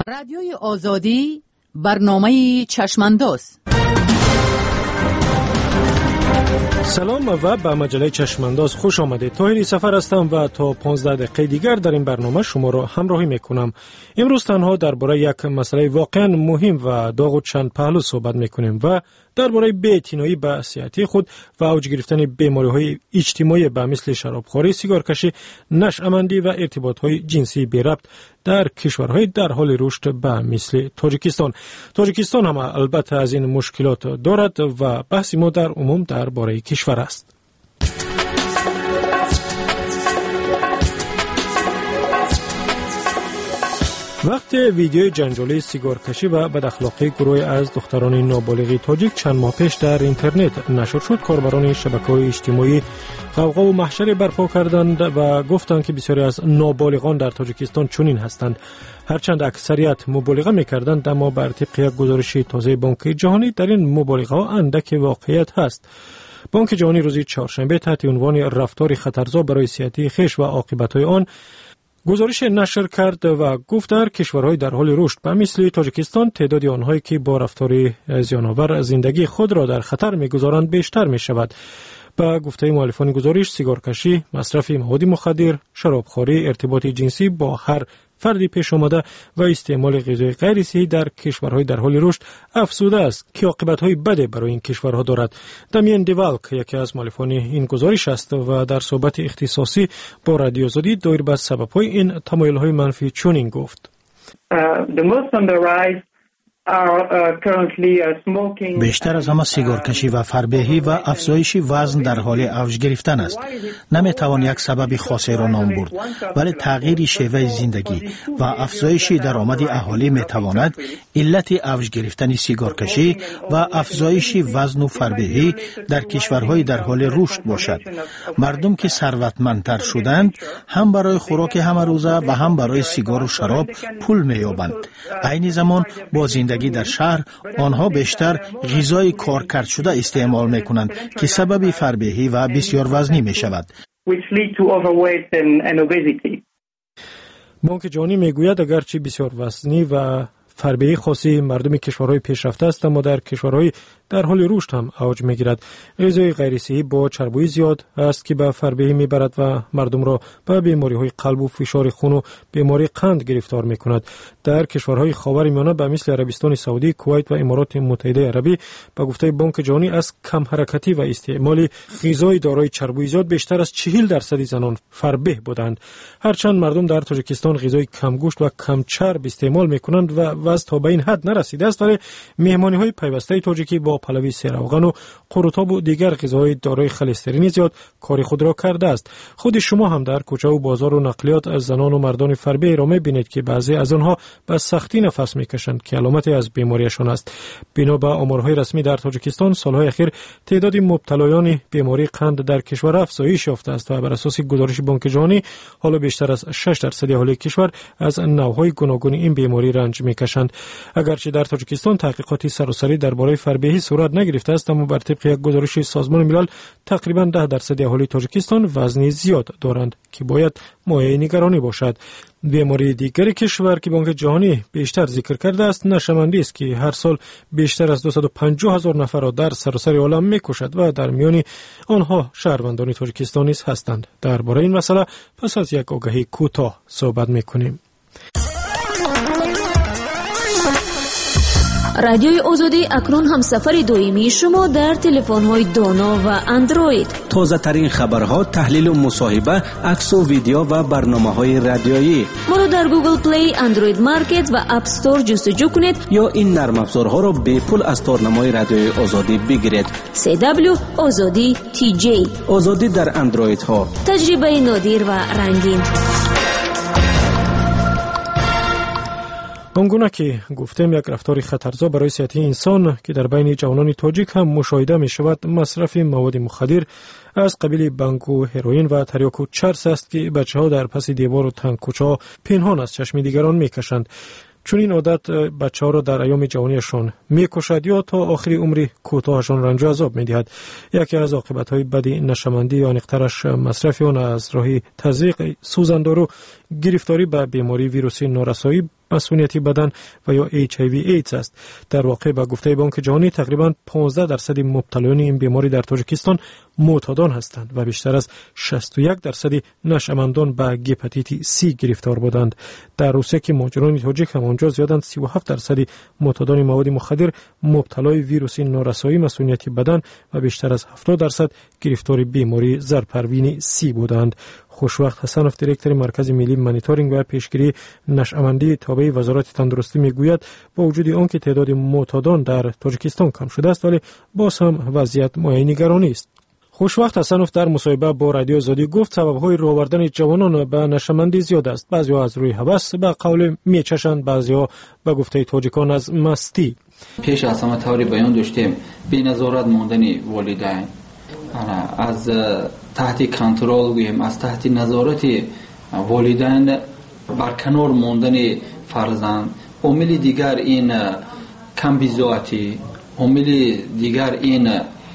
رادیوی آزادی برنامه چشمانداز. سلام و به مجله چشمانداز خوش آمدید. طاهری سفر هستم و تا 15 دقیقه دیگر در این برنامه شما را همراهی میکنم. امروز تنها درباره یک مسئله واقعا مهم و داغ و چند پهلو صحبت میکنیم و درباره بی‌اعتنایی به صحت خود و اوج گرفتن بیماری‌های اجتماعی به مثل شرابخوری، سیگارکشی، نشأه‌مندی و ارتباط‌های جنسی بی ربط در کشورهای در حال رشد به مثل تاجیکستان. تاجیکستان هم البته از این مشکلات دارد و بحث ما در عموم درباره کشور است. وقتی ویدیوی جنجالی سیگارکشی و بداخلاقی گروهی از دختران نابالغ تاجیک چند ماه پیش در اینترنت نشر شد، کاربران شبکه‌های اجتماعی غوغا و محشر برپا کردند و گفتند که بسیاری از نابالغان در تاجیکستان چنین هستند. هرچند اکثریت مبالغه می‌کردند، اما بر طبق یک گزارش تازه بانک جهانی در این مبالغه‌ها اندک واقعیت هست. بانک جهانی روز چهارشنبه تحت عنوان رفتار خطرزا برای صحت خویش و عاقبت‌های آن گزارش نشر کرد و گفت در کشورهای در حال رشد به مثل تاجیکستان تعداد آنهایی که با رفتار زیان‌آور زندگی خود را در خطر می‌گذارند بیشتر می‌شود. با گفته مؤلفان گزارش، سیگارکشی، مصرف مواد مخدر، شرابخوری، ارتباط جنسی با هر فردی پیش آمده و استعمال غذای غیر صحی در کشورهای در حال رشد افزوده است که عاقبت‌های بدی برای این کشورها دارد. دامین دیوالک یکی از مؤلفان این گزارش است و در صحبت اختصاصی با رادیو آزادی دایر به سبب‌های این تمایل‌های منفی چنین گفت: بیشتر از همه سیگارکشی و فربهی و افزایش وزن در حال اوج گرفتن است. نمیتوان یک سبب خاصی را نام برد، ولی تغییر شیوه زندگی و افزایش درآمد اهالی میتواند علت اوج گرفتن سیگارکشی و افزایش وزن و فربهی در کشورهای در حال رشد باشد. مردم که ثروتمندتر شدند هم برای خوراک همه روزه و هم برای سیگار و شراب پول مییابند. عین زمان با زندگی در شهر آنها بیشتر غذای کارکرد شده استعمال میکنند که سبب فربهی و بسیار وزنی میشود. بانک جهانی میگوید اگرچه بسیار وزنی و فربهی خاصی مردم کشورهای پیشرفته است، اما در کشورهای در حال رشد هم اوج میگیرد. غذای غیر صحی با چربی زیاد است که به فربهی میبرد و مردم را به بیماری‌های قلب و فشار خون و بیماری قند گرفتار میکند. در کشورهای خاورمیانه به مثل عربستان سعودی، کویت و امارات متحده عربی به گفته بانک جهانی از کم حرکتی و استعمال غذای دارای چربی زیاد بیشتر از 40% زنان فربه بودند. هرچند مردم در تاجیکستان غذای کم گوشت و کم چرب استعمال میکنند و وزن تا به این حد نرسیده است، ولی مهمانی‌های پیوسته تاجیکی با پلوی سیروغن و قروتاب و دیگر غذاهای دارای کلسترول زیاد کار خود را کرده است. خود شما هم در کوچه و بازار و نقلیات از زنان و مردان فربه را می‌بینید که بعضی از آنها به سختی نفس می‌کشند که علامتی از بیماریشان است. بنا به آمارهای رسمی در تاجیکستان سالهای اخیر تعداد مبتلایان بیماری قند در کشور افزایش یافته است و بر اساس گزارش بانک جهانی حالا بیشتر از 6% اهالی کشور از نوع‌های گوناگون این بیماری رنج می‌کشند. اگرچه در تاجیکستان تحقیقاتی سراسری درباره فربهی صورت نگرفته است، اما بر طبق یک گزارش سازمان ملل تقریباً 10% اهالی تاجیکستان وزن زیاد دارند که باید مایه نگرانی باشد. بیماری دیگری کشور که بانک جهانی بیشتر ذکر کرده است نشأه‌مندی است که هر سال بیشتر از 250,000 نفر را در سراسر عالم می‌کشد و در میان آنها شهروندان تاجیکستان نیز هستند. درباره این مسئله پس از یک آگهی کوتاه صحبت می‌کنیم. رادیوی آزادی اکنون هم سفر دائمی شما در تلفن‌های دانا و اندروید. تازه ترین خبرها، تحلیل و مصاحبه، عکس و ویدیو و برنامه‌های رادیویی. ما رو در گوگل پلی، اندروید مارکت و اپ استور جستجو کنید یا این نرم افزارها را به پول از تارنمای رادیوی آزادی بگیرید. CW آزادی TJ. آزادی در اندروید ها. تجربه نادر و رنگین. آنگونه که گفتم یک رفتار خطرزا برای صحت انسان که در بین جوانان تاجیک هم مشاهده می شود مصرف مواد مخدر از قبیل بانگ و هروئین و تریاک و چرس است که بچه‌ها در پس دیوار و تنگ کوچه‌ها پنهان از چشم دیگران می‌کشند. چون این عادت بچه‌ها را در ایام جوانیشان می‌کشد یا تا آخر عمر کوتاهشان رنج و عذاب می‌دهد. یکی از عاقبت‌های بد نشأه‌مندی یا آنیق‌ترش مصرف آن از راه تزریق، سوزاندار و گرفتاری به بیماری ویروسی نارسایی مسئولیت بدن و یا HIV ایدز است. در واقع با گفته بانک جهانی تقریبا 15% مبتلایان این بیماری در تاجیکستان معتادان هستند و بیشتر از 61% نشأمندان به هپاتیت C گرفتار بودند. در روسیه که مهاجران تاجیک هم آنجا زیادند، 37% معتادان مواد مخدر مبتلای ویروس نارسایی مسئولیت بدن و بیشتر از 70% گرفتار بیماری زرپروین C بودند. خوشوقت حسنوف دیرکتور مرکز ملی مانیتورینگ و پیشگیری نشأمندی تابع وزارت تندرستی میگوید با وجود آنکه تعداد معتادان در تاجیکستان کم شده است ولی باز هم وضعیت مایه نگرانی است. خوشوقت حسنوف در مصاحبه با رادیو آزادی گفت سبب‌های راه آوردن جوانان به نشأمندی زیاد است. بعضی‌ها از روی هوس به قول میچشند، بعضی‌ها به گفته تاجیکان از مستی. پیش از همه طوری بیان داشتیم بی‌نظارت ماندن والدین، از تحت کنترل گوییم از تحت نظارت والدین برکنار ماندن فرزند. عامل دیگر این کم بی‌ذاتی، عامل دیگر این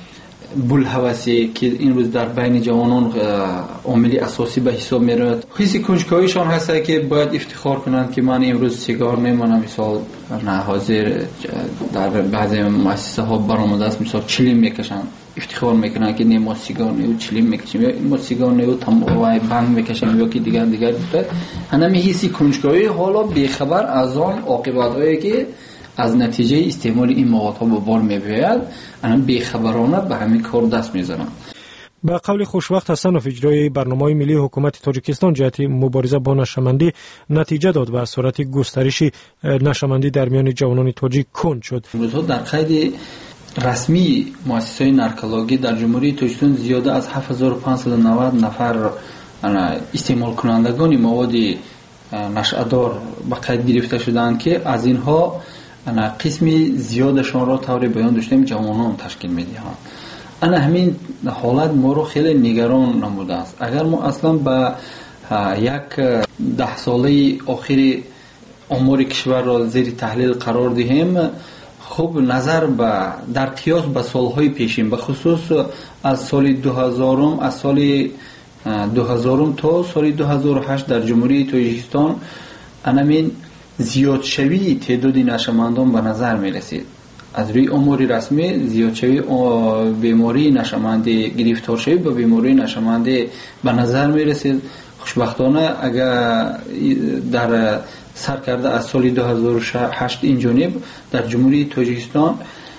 بولهوسی که این روز در بین جوانان عامل اساسی به حساب میرد. حس کنجکاویشان هست که باید افتخار کنند که من امروز سیگار میمانم، مثال نه حاضر در بعضی مؤسسه ها برآمده است مثال چلیم میکشند، افتخار میکنن که نه ما سیگار نه چلیم میکشیم یا ما سیگار نه تمام بنگ میکشیم یا که دیگر بوده. همین حس کنجکاوی حالا بیخبر از آن عاقبت‌هایی که از نتیجه استعمال این موادها به بار می‌آید، آنها بیخبرانه به همین کار دست می‌زنند. با قول خوشوقت حسنوف اجرای برنامه ملی حکومت تاجیکستان جهت مبارزه با نشأمندی نتیجه داد و سرعت گسترش نشأمندی در میان جوانان تاجیک کند شد. امروزها در قید رسمی مؤسسه نارکولوژی در جمهوری تاجیکستان زیاده از 7590 نفر استعمال کنندگان مواد نشأدار به قید گرفته شدند که از اینها قسمی زیادشان را طور بیان داشتیم جوانان تشکیل می‌دهند. همین حالت ما رو خیلی نگران نموده است. اگر ما اصلا با یک 10 ساله آخر امور کشور را زیر تحلیل قرار دهیم، خوب نظر در قیاس به سالهای پیشین به خصوص از سال 2000 از سال 2000 تا سال 2008 در جمهوری تاجیکستان همین زیاد شوی تعداد نشأمندان به نظر می رسید. از روی امور رسمی زیاد شوی بیماری نشأمندی گرفتار شوی به بیماری نشأمندی به نظر می رسید. خوشبختانه اگر در سر کرده از سال 2008 این جانب در جمهوری تاجیکستان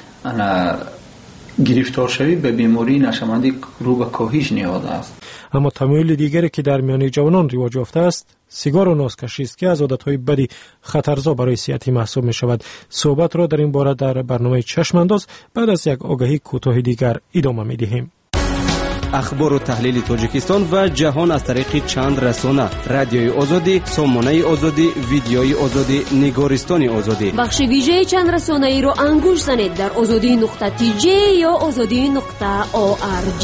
گرفتار شوی به بیماری نشأمندی رو به کاهش نهاده است. اما تمایل دیگری که در میان جوانان رواج یافته است سیگار و نازکشی است که از عادت‌های بدی خطرزا برای صحت محسوب می شود. صحبت را در این باره در برنامه چشم انداز بعد از یک آگهی کوتاه دیگر ادامه می دهیم. اخبار و تحلیل تاجیکستان و جهان از طریق چند رسانه: رادیوی آزادی، سامانه آزادی، ویدیوی آزادی، نگارستان آزادی. بخش ویژه چند رسانه ای رو انگوش زنید در azadi.tj یا azadi.org.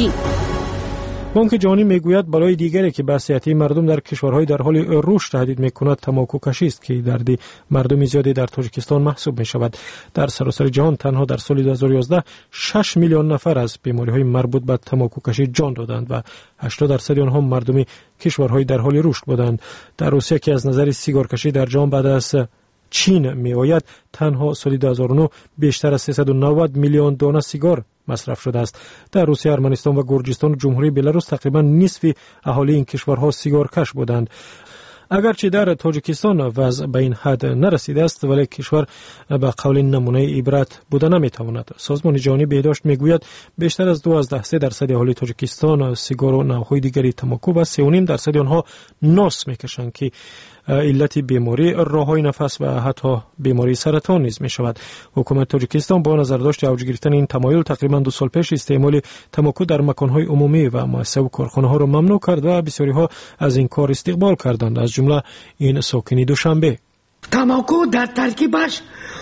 بانک جهانی میگوید بلای دیگری که به صحت مردم در کشورهای در حال رشد تهدید میکند تماکو کشی است که درد مردم زیادی در تاجیکستان محسوب می شود. در سراسر جهان تنها در سال 2011 6 میلیون نفر از بیماری‌های مربوط به تماکو کشی جان دادند و 80% آنها مردم کشورهای در حال رشد بودند. در روسیه که از نظر سیگار کشی در جهان بعد از چین می آید، تنها سال 2009 بیشتر از 390 میلیون دانه سیگار مصرف شده است. در روسیه، ارمنستان و گرجستان و جمهوری بلاروس تقریبا نصف اهالی این کشورها سیگار کش بودند. اگرچه در تاجیکستان وضع به این حد نرسیده است ولی کشور به قول نمونه عبرت بوده نمیتواند. سازمان جهانی بهداشت میگوید بیشتر از 2.3% اهالی تاجیکستان سیگار و نوع‌های دیگری تماکو و 3.5% آنها ناس میکشند که علت بیماری راه‌های نفس و حتی بیماری سرطان نیز میشود. حکومت تاجیکستان با نظر داشت اوج گرفتن این تمایل تقریبا 2 سال پیش استعمال تماکو در مکان‌های عمومی و مؤسسه و کارخانه‌ها را ممنوع کرد و بسیاری‌ها از این کار استقبال کردند، از جمله این ساکنی دوشنبه. تماکو در ترکیبش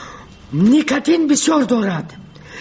نیکوتین بسیار دارد.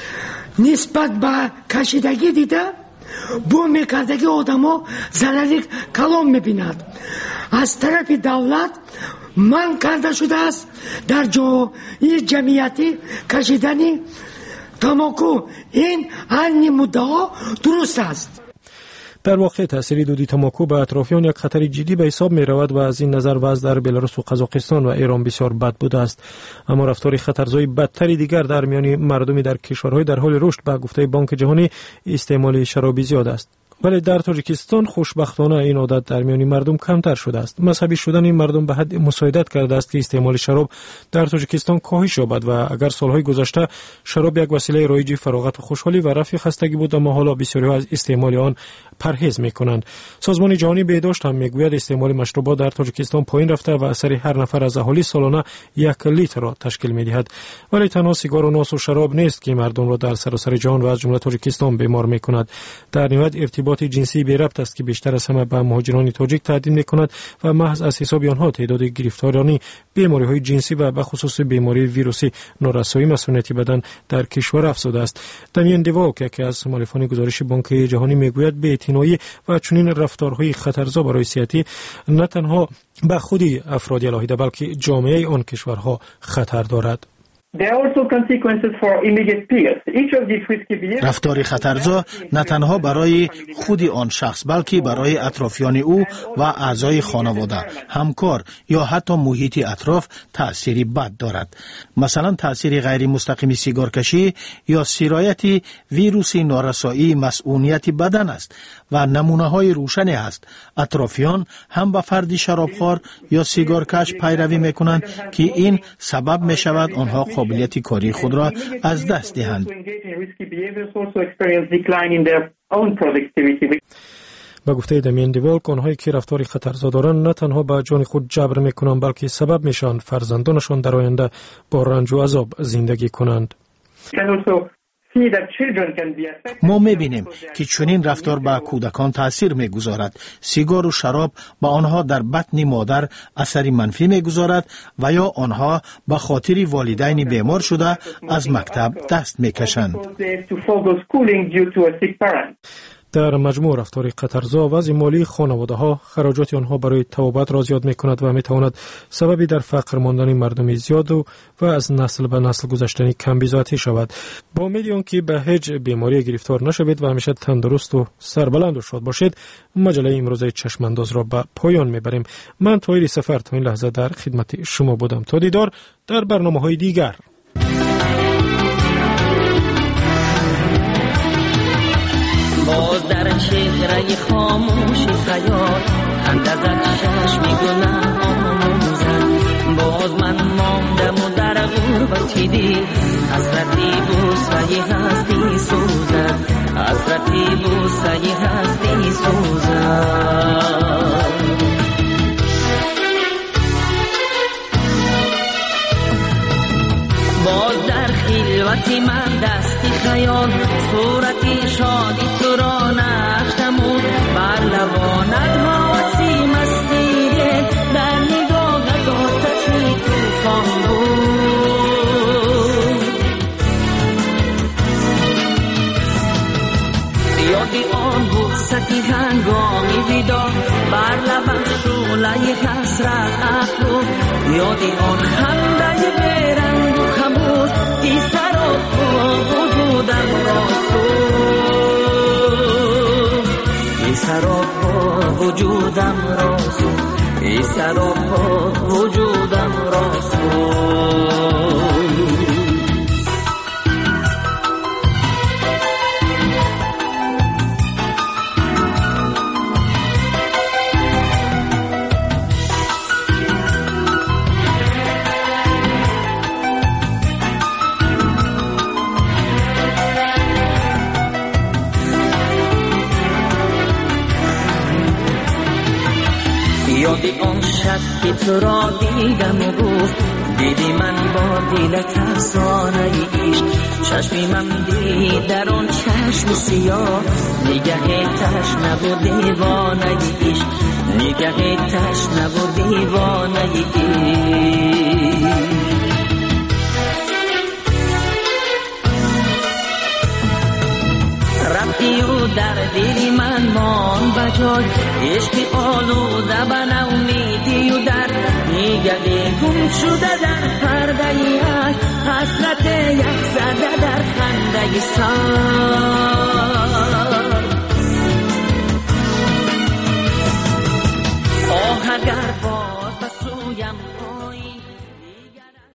نسبت به کشیدگی دیده بو میکردگی آدم‌ها ضرری کلان می‌بیند. از طرف دولت من کرده شده است در جای جمعیتی کشیدنی تماکو. این هر مدعا درست است. در واقع تاثیر دودی تنباکو به اطرافیان یک خطر جدی به حساب می رود و از این نظر وضع در بلاروس و قزاقستان و ایران بسیار بد بوده است. اما رفتار خطرزای بدتری دیگر در میان مردم در کشورهای در حال رشد به گفته بانک جهانی استعمال شراب زیاد است. ولی در تاجیکستان خوشبختانه این عادت در میان مردم کمتر شده است. مذهبی شدن این مردم به حد مساعدت کرده است که استعمال شراب در تاجیکستان کاهش یابد و اگر سالهای گذشته شراب یک وسیله رایج فراغت و خوشحالی و رفع خستگی بود، اما حالا بسیاری از استعمال آن پرهیز می‌کنند. سازمان جهانی بهداشت هم میگوید استعمال مشروبات در تاجیکستان پایین رفته و اثر هر نفر از اهالی سالانه 1 لیتر را تشکیل می‌دهد. ولی تنها سیگار و ناس و شراب نیست که مردم را در سراسر جهان و از جمله تاجیکستان بیمار می‌کند. در نهایت ارتباط جنسی بی ربط است که بیشتر از همه به مهاجران تاجیک تهدید می‌کند و محض از حساب آنها تعداد گرفتارانی بیماری‌های جنسی و به خصوص بیماری ویروسی نارسایی مسئولیت بدن در کشور افزوده است. دامین دیواک که از مؤلفان گزارش بانک جهانی میگوید بی‌اعتنایی و چنین رفتارهای خطرزا برای صحت نه تنها به خود افراد علاهیده بلکه جامعه آن کشورها خطر دارد. رفتار خطرزا نه تنها برای خود آن شخص بلکه برای اطرافیان او و اعضای خانواده، همکار یا حتی محیط اطراف تأثیری بد دارد. مثلا تأثیر غیر مستقیم سیگار کشی یا سرایت ویروس نارسایی مسئولیت بدن است و نمونه های روشنی است. اطرافیان هم به فردی شرابخوار یا سیگارکش پیروی میکنند که این سبب می شود آنها قابلیت کاری خود را از دست دهند. با گفته دامین دیوالک، آنهایی که رفتار خطرزا دارند نه تنها به جان خود جبر میکنند بلکه سبب میشن فرزندانشان در آینده با رنج و عذاب زندگی کنند. ما می‌بینیم که چنین رفتار به کودکان تأثیر می‌گذارد. سیگار و شراب به آنها در بطن مادر اثری منفی می‌گذارد و یا آنها به خاطر والدین بیمار شده از مکتب دست می‌کشند. در مجموع رفتار خطرزا وضع مالی خانواده‌ها خراجات آنها برای توابت را زیاد می‌کند و می‌تواند سببی در فقر ماندن مردم زیاد و از نسل به نسل گذشتن کم بی‌ذاتی شود. با امید آنکه به هیچ بیماری گرفتار نشوید و همیشه تندرست و سربلند و شاد باشید، مجله امروزه چشمانداز را به پایان می‌بریم. من طاهر سفر تا این لحظه در خدمت شما بودم. تا دیدار در برنامه‌های دیگر. باز در چهره خاموش خیال اندازت چشم گناه آموزد. باز من ماندم و در غربتی دی حسرتی بوسه هستی سوزد، حسرتی بوسه هستی سوزد. باز در خلوت من دستی خیال صورتی شادی تو را نقش نمود، بر لبانت حواسی مستیره در نگاهت آتشی توفان بود. یادی آن بوستی هنگامی ویدا بر لبم شعله حسرت افروخت، یادی آن خنده بیرنگ و خموش ای سراب وجودم را سوخت، ای سراب وجودم را سوخت، ای سراب وجودم را سوخت. یادی آن شب که تو را دیدم و گفت دیدی من با دل ترسانه عشق، چشمی من دید در آن چشم سیاه نگه تشنه و دیوانه عشق، نگه تشنه و دیوانه عشق. رفتی و در دل من مان بجای عشقی آلوده به نومیدی و در نگه گم شده در پرده ای حسرت یک زده در خنده سال.